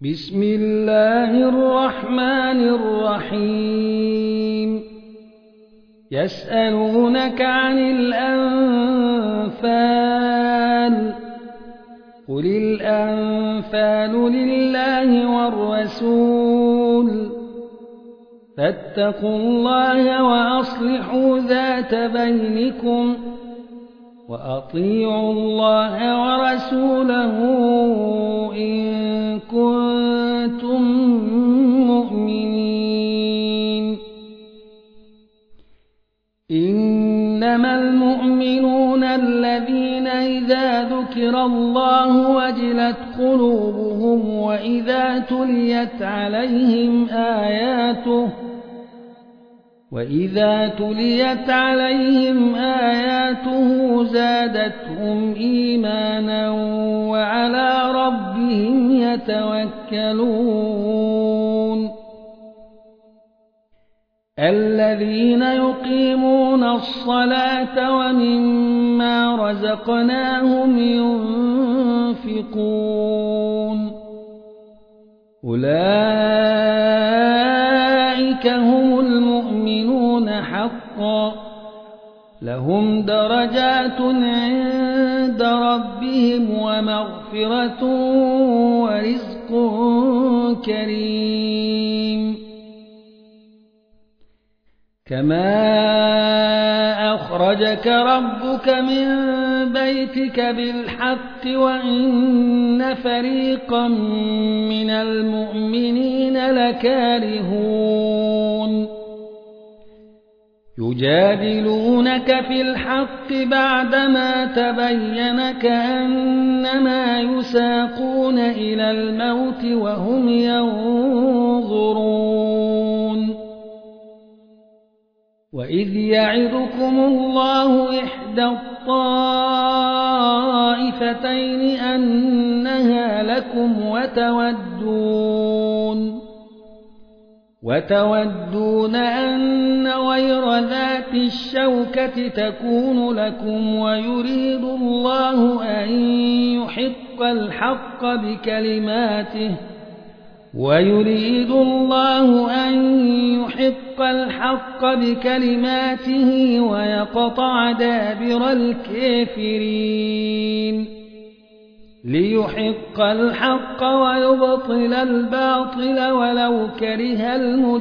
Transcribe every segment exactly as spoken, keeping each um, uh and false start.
بسم الله الرحمن الرحيم يسألونك عن الأنفال قل الأنفال لله والرسول فاتقوا الله وأصلحوا ذات بينكم وأطيعوا الله ورسوله إن كنتم مؤمنين إنما المؤمنون الذين إذا ذكر الله وجلت قلوبهم وإذا تليت عليهم آياته وإذا تليت عليهم آياته زادتهم إيمانا وعلى ربهم يتوكلون الذين يقيمون الصلاة ومما رزقناهم ينفقون أولئك هم المؤمنون حقا لهم درجات عند ربهم ومغفرة ورزق كريم كما أخرجك ربك من بيتك بالحق وإن فريقا من المؤمنين لكارهون يجادلونك في الحق بعدما تبين كأنما يساقون إلى الموت وهم ينظرون وإذ يعدكم الله إحدى الطائفتين أنها لكم وتودون وتودون أن غير ذات الشوكة تكون لكم ويريد الله أن يحق الحق بكلماته ويريد الله أن يحق الحق بكلماته ويقطع دابر الكافرين ليحق الحق ويبطل الباطل ولو كره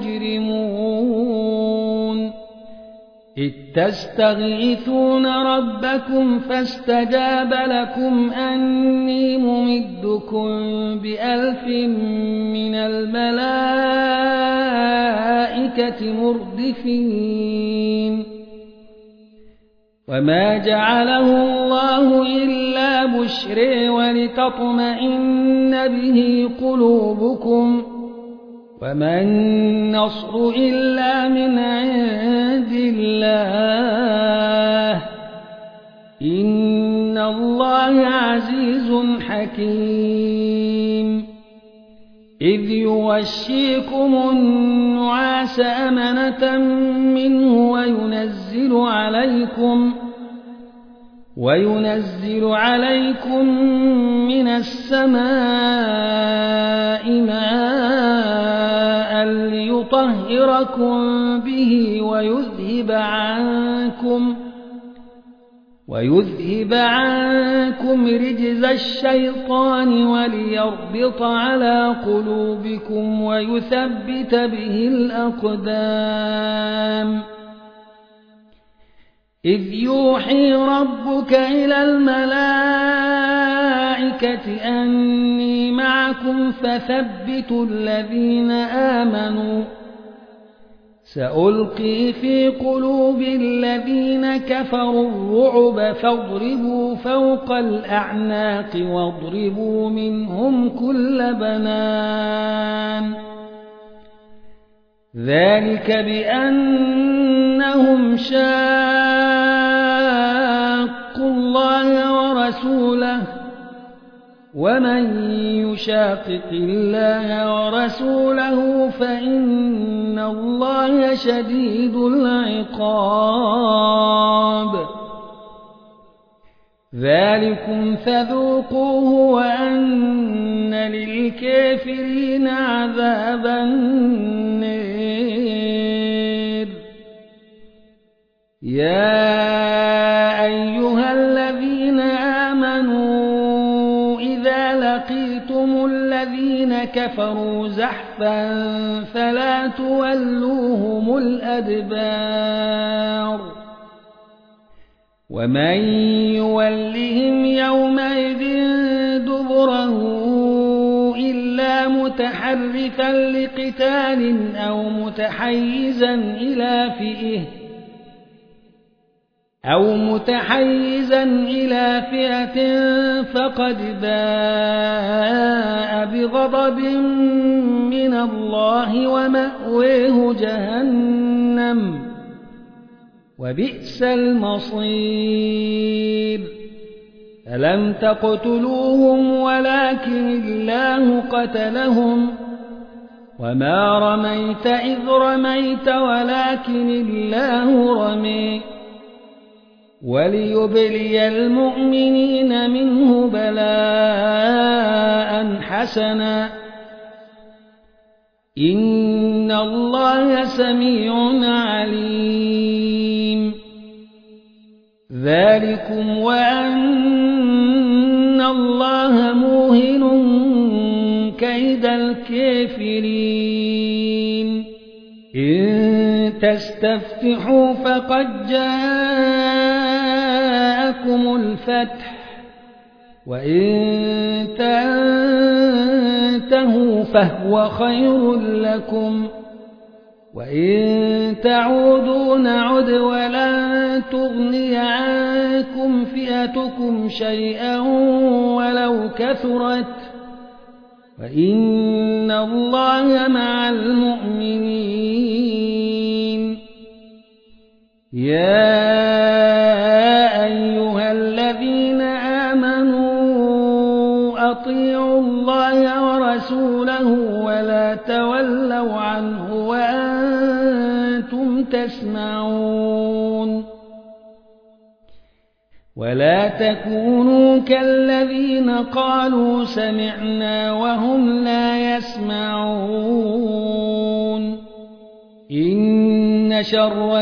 المجرمون إذ تستغيثون ربكم فاستجاب لكم أني ممدكم بألف من الملائكة مردفين وما جعله الله إلا بشرى ولتطمئن به قلوبكم وما النصر إلا من عند الله إن الله عزيز حكيم إذ يغشيكم النعاس أمنة منه وينزل عليكم وينزل عليكم من السماء ماء ليطهركم به ويذهب عنكم ويذهب عنكم رجز الشيطان وليربط على قلوبكم ويثبت به الأقدام إذ يوحي ربك إلى الملائكة أني معكم فثبتوا الذين آمنوا سألقي في قلوب الذين كفروا الرعب فاضربوا فوق الأعناق واضربوا منهم كل بنان ذلك بأنهم شاقوا الله ورسوله ومن يشاقق الله ورسوله فإن الله شديد العقاب ذلكم فذوقوه وأن للكافرين عذاب النار. يا أيها الذين آمنوا إذا لقيتم الذين كفروا زحفا فلا تولوهم الأدبار ومن يولهم يومئذ دبره إلا متحرفا لقتال أو متحيزا إلى فئة أو متحيزا إلى فئة فقد باء بغضب من الله ومأويه جهنم وبئس المصير. ألم تقتلوهم ولكن الله قتلهم وما رميت إذ رميت ولكن الله رمي وليبلي المؤمنين منه بلاء حسنا إن الله سميع عليم. ذلكم وأن الله موهن كيد الكافرين. إن تستفتحوا فقد جاءكم الفتح وإن تنتهوا فهو خير لكم وإن تعودوا نعد ولن تغني عنكم فئتكم شيئا ولو كثرت وإن الله مع المؤمنين. يا أيها الذين آمنوا أطيعوا الله ورسوله ولا تولوا عنه وأنتم تسمعون ولا تكونوا كالذين قالوا سمعنا وهم لا يسمعون. إن شر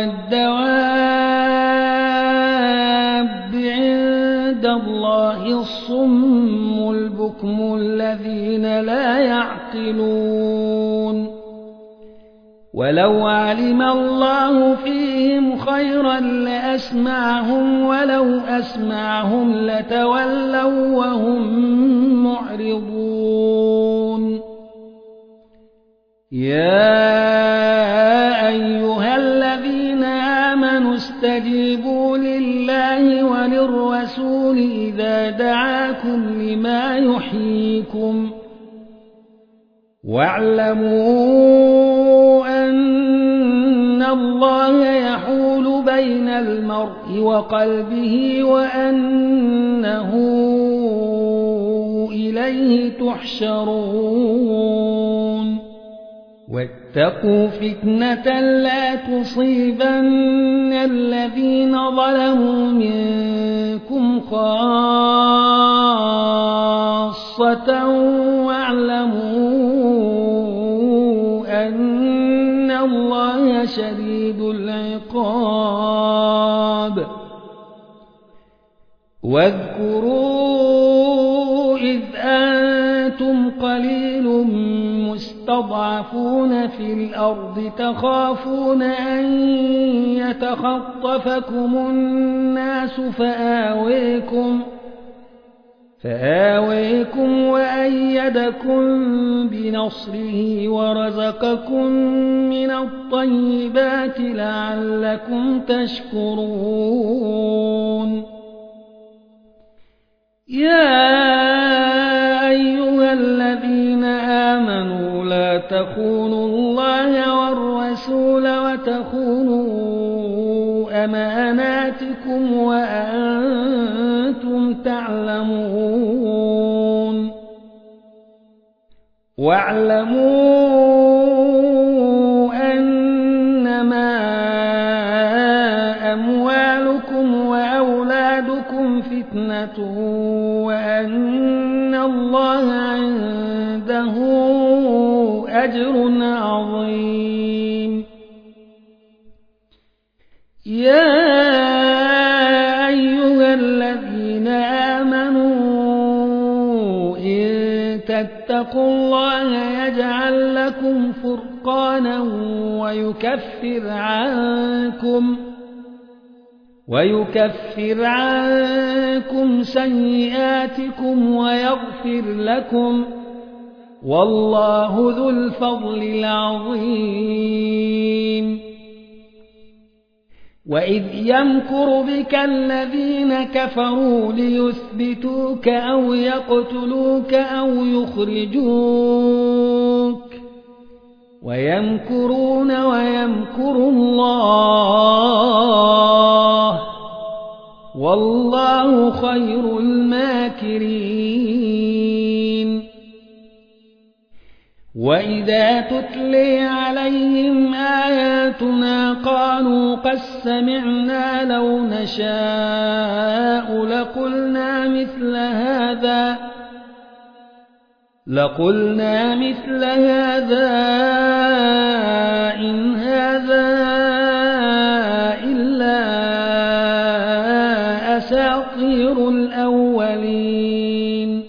الدواب عند الله الصم البكم الذين لا يعقلون. ولو علم الله فيهم خيرا لأسمعهم ولو أسمعهم لتولوا وهم معرضون. يا أيها الذين آمنوا استجيبوا لله وللرسول إذا دعاكم لما يحييكم واعلموا أن الله يحول بين المرء وقلبه وأنه إليه تحشرون. واتقوا فتنة لا تصيبن الذين ظلموا منكم خاصة واعلموا أن الله شديد العقاب. واذكروا إذ أنتم قليل مستضعفون في الأرض تخافون أن يتخطفكم الناس فآويكم فآويكم وأيدكم بنصره ورزقكم من الطيبات لعلكم تشكرون. يا أيها الذين آمنوا لا تخونوا الله والرسول وتخونوا أماناتكم وأنتم تعلمون. واعلموا أنما أموالكم وأولادكم فتنة جنة وأن الله عنده أجر عظيم. يا أيها الذين آمنوا إن تتقوا الله يجعل لكم فرقانا ويكفر عنكم ويكفر عنكم سيئاتكم ويغفر لكم والله ذو الفضل العظيم. وإذ يمكر بك الذين كفروا ليثبتوك أو يقتلوك أو يخرجوك ويمكرون ويمكر الله والله خير الماكرين. وإذا تتلي عليهم آياتنا قالوا قد سمعنا لو نشاء لقلنا مثل هذا لقلنا مثل هذا إن هذا إلا أساطير الأولين.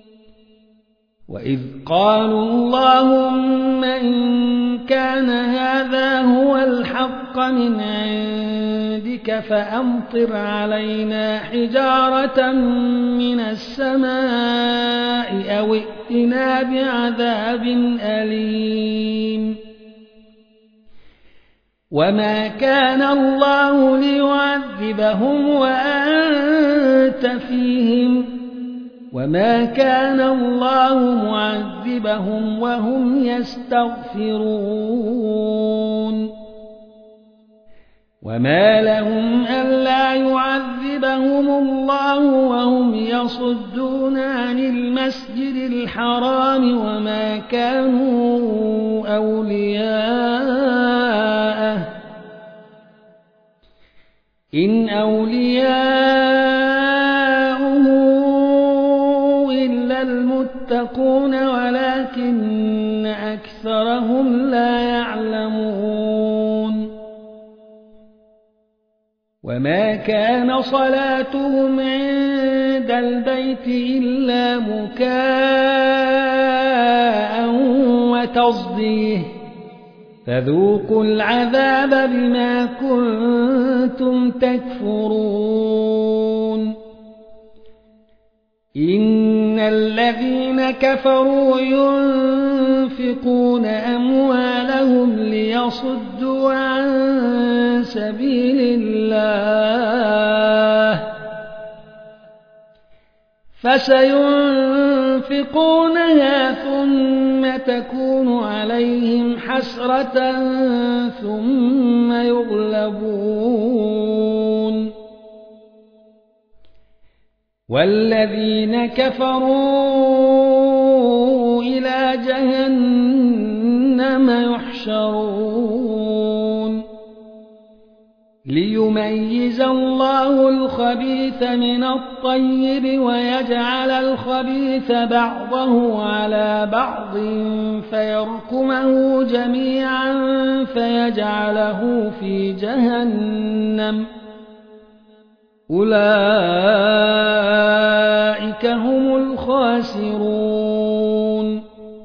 وإذ قالوا اللهم إن كان هذا هو الحق من عندك فأمطر علينا حجارة من السماء أو ائتنا بعذاب أليم. وما كان الله ليعذبهم وأنت فيهم وما كان الله معذبهم وهم يستغفرون. وما لهم ألا يعذبهم الله وهم يصدون عن المسجد الحرام وما كانوا أولياءه إن أولياؤه إلا المتقون ولكن أكثرهم لا يعلمون. وما كان صلاتهم عند البيت إلا مكاء وتصديه فذوقوا العذاب بما كنتم تكفرون. إن الذين كفروا ينفقون أموالهم ليصدوا عن سبيل الله فسينفقونها ثم تكون عليهم حسرة ثم يغلبون والذين كفروا إلى جهنم يحشرون ليميز الله الخبيث من الطيب ويجعل الخبيث بعضه على بعض فيركمه جميعا فيجعله في جهنم أولئك هم الخاسرون.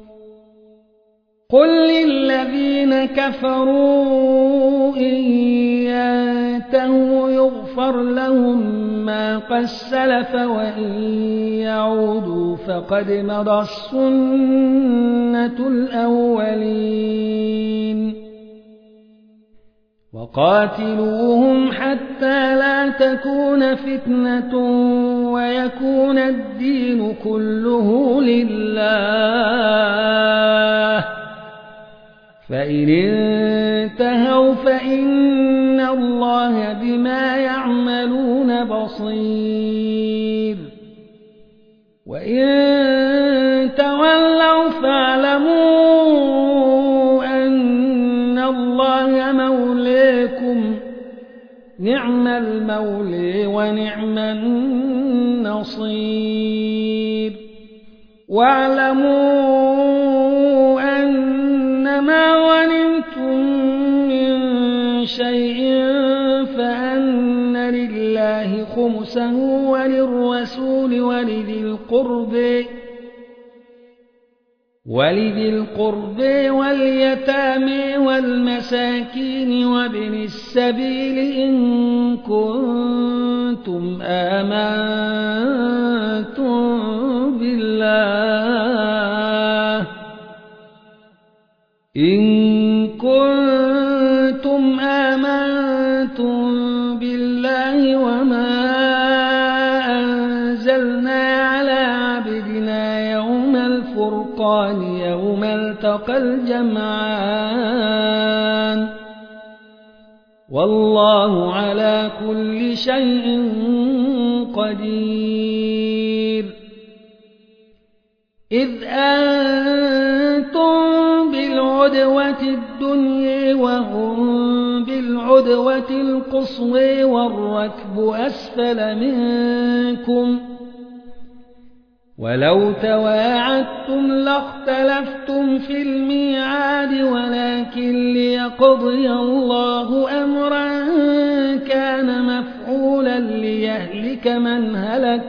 قل للذين كفروا إن ينتهوا يغفر لهم ما قد سلف وإن يعودوا فقد مضت السنة الأولين. وقاتلوهم حتى لا تكون فتنة ويكون الدين كله لله فإن انتهوا فإن الله بما يعملون بصير. وإن تولوا فاعلموا أن الله مولاكم نعم المولى ونعم النصير. بصير واعلموا أنما غنمتم من شيء فأن لله خمسه وللرسول ولذي القرب ولذي القرب واليتامى والمساكين وابن السبيل إن كنتم آمنتم بالله إن كنتم آمنتم بالله وما أنزلنا على عبدنا يوم الفرقان يوم التقى الجمعان والله على كل شيء قدير إذ أنتم بالعدوة الدنيا وهم بالعدوة القصوى والركب أسفل منكم ولو تواعدتم لاختلفتم في الميعاد ولكن ليقضي الله أمرا كان مفعولا ليهلك من هلك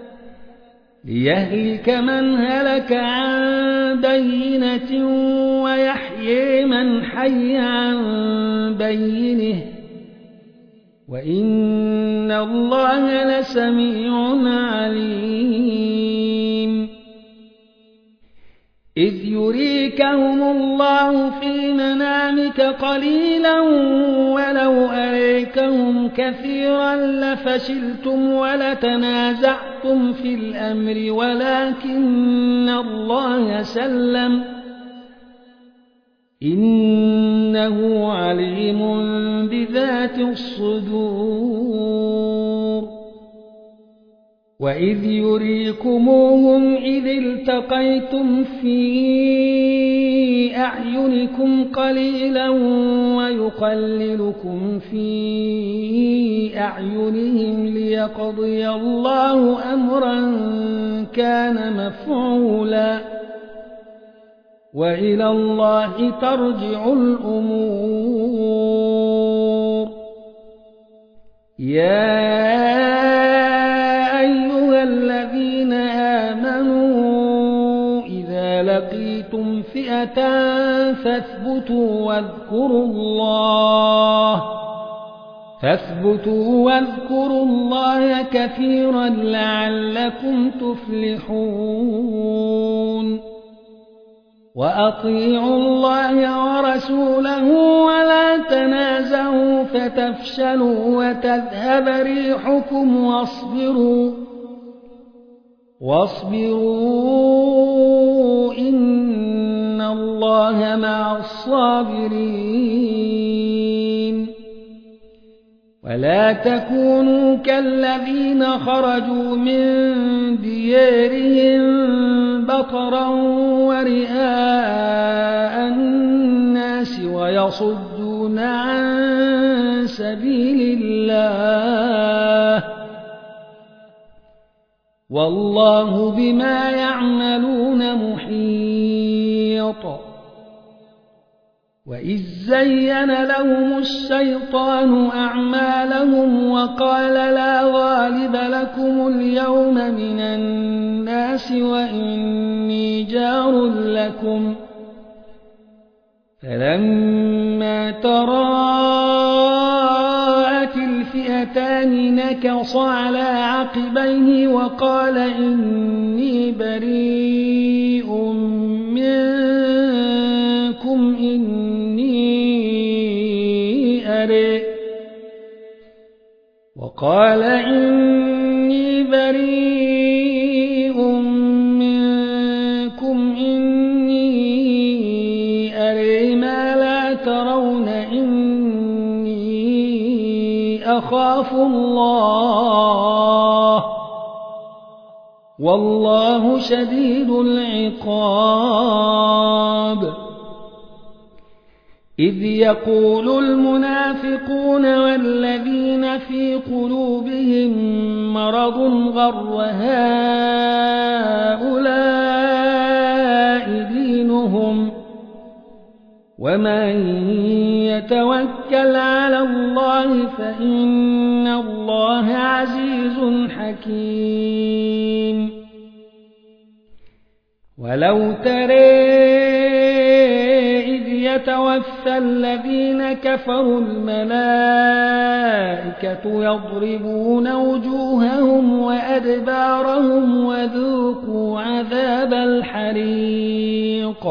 ليهلك من هلك عن بينة ويحيي من حي عن بينه وإن الله لسميع عليم إذ يريكهم الله في منامك قليلا ولو أريكهم كثيرا لفشلتم ولتنازعتم في الأمر ولكن الله سلم إنه عليم بذات الصدور وإذ يريكموهم إذ التقيتم في أعينكم قليلا ويقللكم في أعينهم ليقضي الله أمرا كان مفعولا وإلى الله ترجع الأمور يا أيها الذين آمنوا إذا لقيتم فئة فاثبتوا واذكروا الله فاثبتوا واذكروا الله كثيرا لعلكم تفلحون وأطيعوا الله ورسوله ولا تنازعوا فتفشلوا وتذهب ريحكم واصبروا واصبروا إن الله مع الصابرين ولا تكونوا كالذين خرجوا من ديارهم بطرا ورئاء الناس ويصدون عن سبيل الله والله بما يعملون محيط وإذ زين لهم الشيطان أعمالهم وقال لا غالب لكم اليوم من الناس وإني جار لكم فلما تراءت الفئتان نكص على عقبيه وقال إني بريء منكم إني أرى وقال إني بريء منكم إني أرى ما لا ترون إني أخاف الله والله شديد العقاب إذ يقول المنافقون والذين في قلوبهم مرض غر هؤلاء دينهم ومن يتوكل على الله فإن الله عزيز حكيم. ولو ترى إذ يتوفى الذين كفروا الملائكة يضربون وجوههم وأدبارهم وذوقوا عذاب الحريق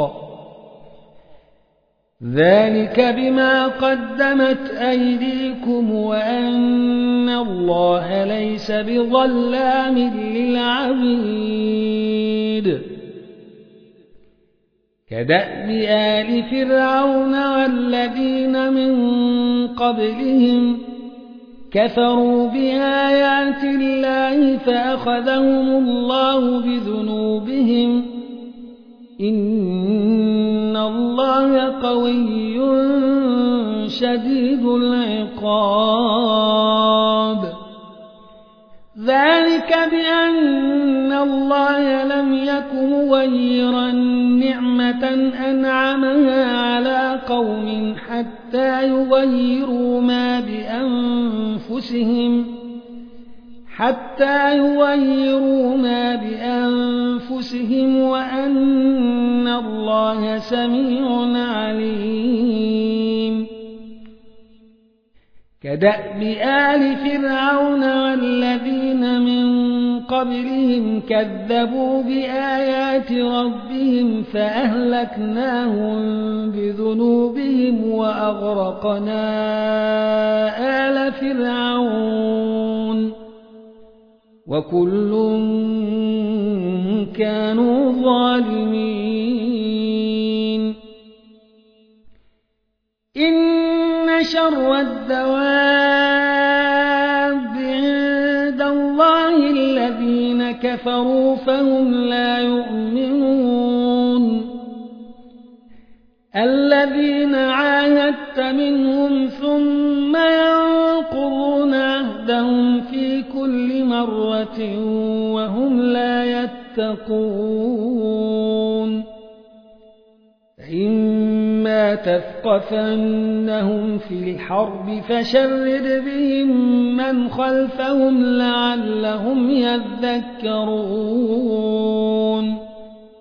ذلك بما قدمت أيديكم وأن الله ليس بظلام للعبيد. كدأب آل فرعون والذين من قبلهم كفروا بآيات الله فأخذهم الله بذنوبهم إن الله قوي شديد العقاب. ذلك بأن الله لم يك مغيرا نعمة أنعمها على قوم حتى يغيروا ما بأنفسهم حتى يغيروا ما بأنفسهم وأن الله سميع عليم. كدأب آل فرعون والذين من قبلهم كذبوا بآيات ربهم فأهلكناهم بذنوبهم وأغرقنا آل فرعون وكل كانوا ظالمين. إن شر الدواب عند الله الذين كفروا فهم لا يؤمنون. الذين عاهدت منهم ثم ينقضون عهدهم في كل مرة وهم لا يتقون. إما تثقفنهم في الحرب فشرد بهم من خلفهم لعلهم يذكرون.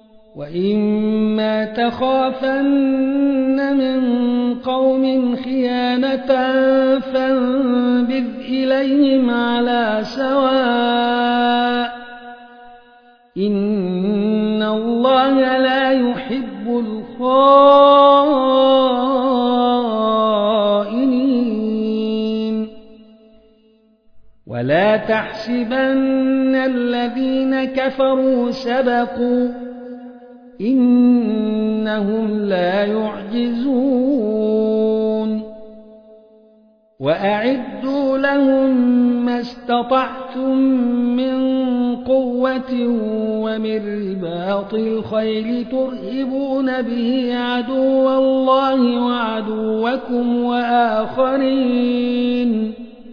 وإما تخافن من قوم خيانة فانبذ إليهم على سواء إن الله لا يحب الخائنين. ولا تحسبن الذين كفروا سبقوا إنهم لا يعجزون. وأعدوا لهم ما استطعتم من قوة ومن رباط الخيل ترهبون به عدو الله وعدوكم وآخرين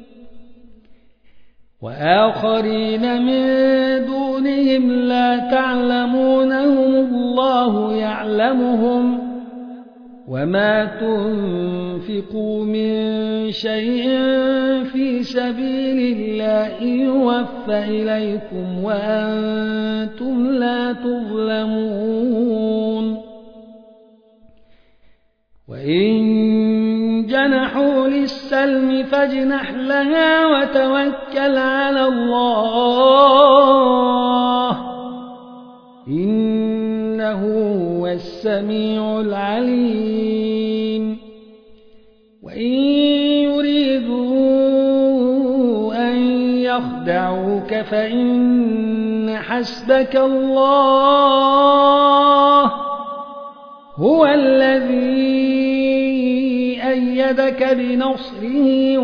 وآخرين من دونهم لا تعلمونهم الله يعلمهم وما تنفقوا من شيء في سبيل الله يوفى إليكم وأنتم لا تظلمون. وإن جنحوا للسلم فاجنح لها وتوكل على الله إنه هو السميع العليم. وإن يريدوا أن يخدعوك فإن حسبك الله هو الذي أيدك بنصره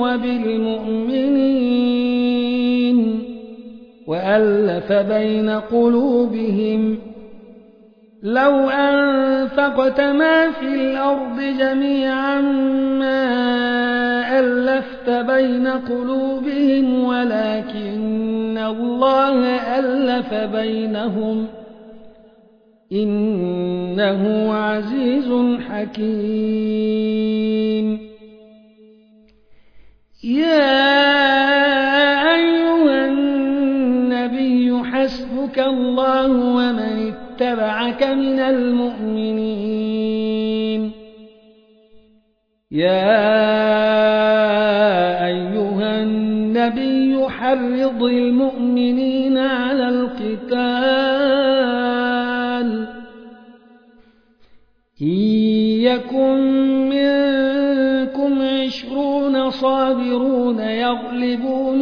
وبالمؤمنين وألف بين قلوبهم لو أنفقت ما في الأرض جميعا ما ألفت بين قلوبهم ولكن الله ألف بينهم إنه عزيز حكيم. يا أيها النبي حسبك الله ومن اتبعك من المؤمنين. يا أيها النبي حرض المؤمنين على القتال إن يكن منكم عشرون صابرون يغلبوا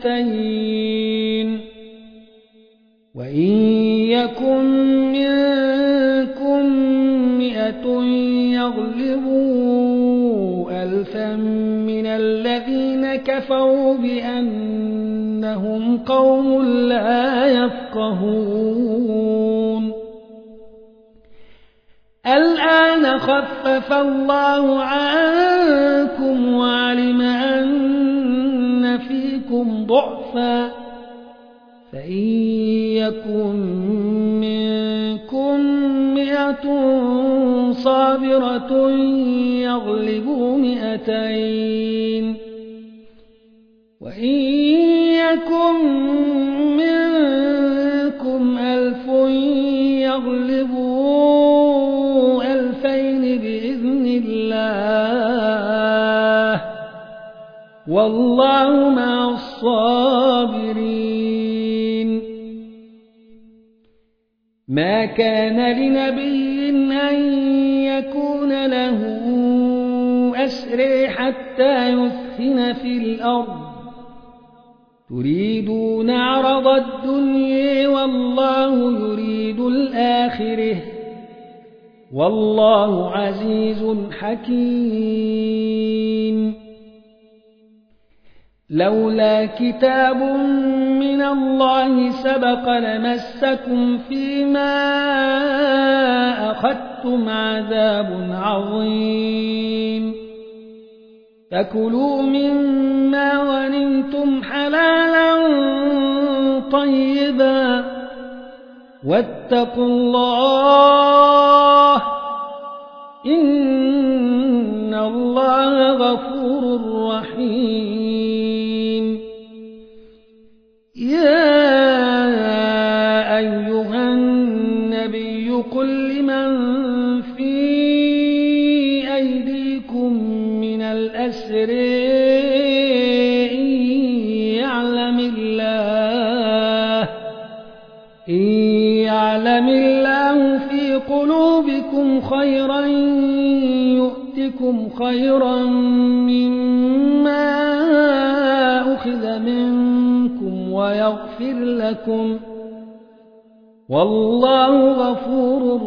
مئتين وإن يكن منكم مئة يغلبوا ألفا من الذين كفروا بأنهم قوم لا يفقهون. الآن خفف الله عنكم وعلم أن فيكم ضعفا فإن يكن منكم مئة صابرة يغلبوا مئتين وإن يكن منكم ألف يغلبوا ألفين بإذن الله والله مع الصابرين. ما كان لنبي أن يكون له أسرى حتى يثخن في الأرض تريدون عرض الدنيا والله يريد الآخرة والله عزيز حكيم. لولا كتاب من الله سبق لمسكم فيما أخذتم عذاب عظيم فكلوا مما غنمتم حلالا طيبا واتقوا الله إن الله غفور رحيم. يا أيها النبي قل لمن في أيديكم من الأسر إن يعلم الله إن يعلم الله في قلوبكم خيرا يؤتكم خيرا مما أخذ منكم ويغفر لكم والله غفور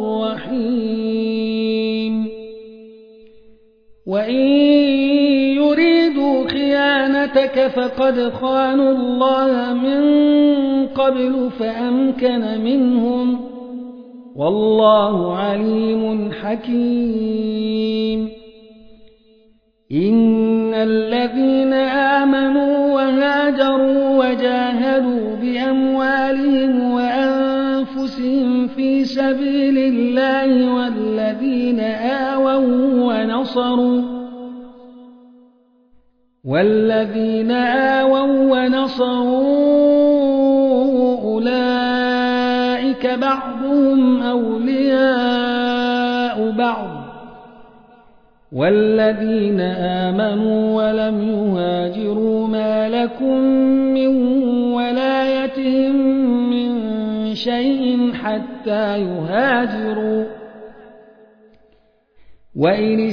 رحيم. وإن يريدوا خيانتك فقد خانوا الله من قبل فأمكن منهم والله عليم حكيم. إن الذين آمنوا وهاجروا وجاهدوا بأموالهم وأنفسهم في سبيل الله والذين آووا ونصروا والذين آووا ونصروا أولئك بعضهم أولياء بعض والذين آمنوا ولم يهاجروا ما لكم من ولايتهم من شيء حتى يهاجروا وإن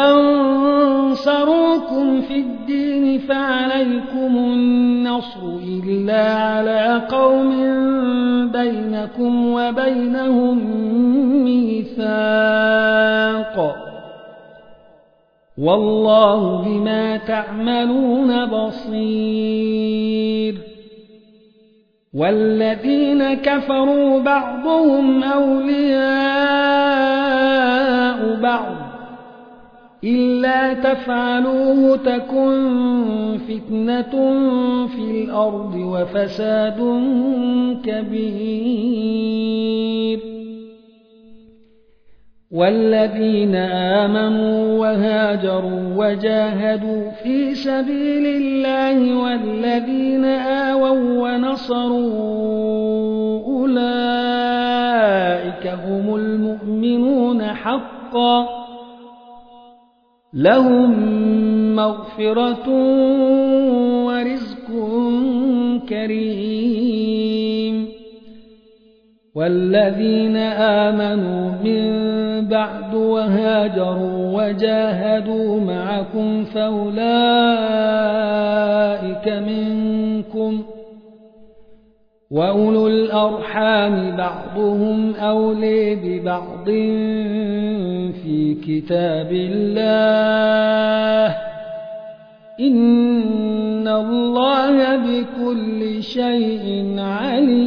استنصروكم في الدين فعليكم النصر إلا على قوم بينكم وبينهم ميثاق والله بما تعملون بصير. والذين كفروا بعضهم أولياء بعض إلا تفعلوه تكن فتنة في الأرض وفساد كبير والذين آمنوا وهاجروا وجاهدوا في سبيل الله والذين آووا ونصروا أولئك هم المؤمنون حقا لهم مغفرة ورزق كريم والذين آمنوا من بعد وهاجروا وجاهدوا معكم فأولئك منكم وأولو الأرحام بعضهم أولي ببعض في كتاب الله إن الله بكل شيء عليم.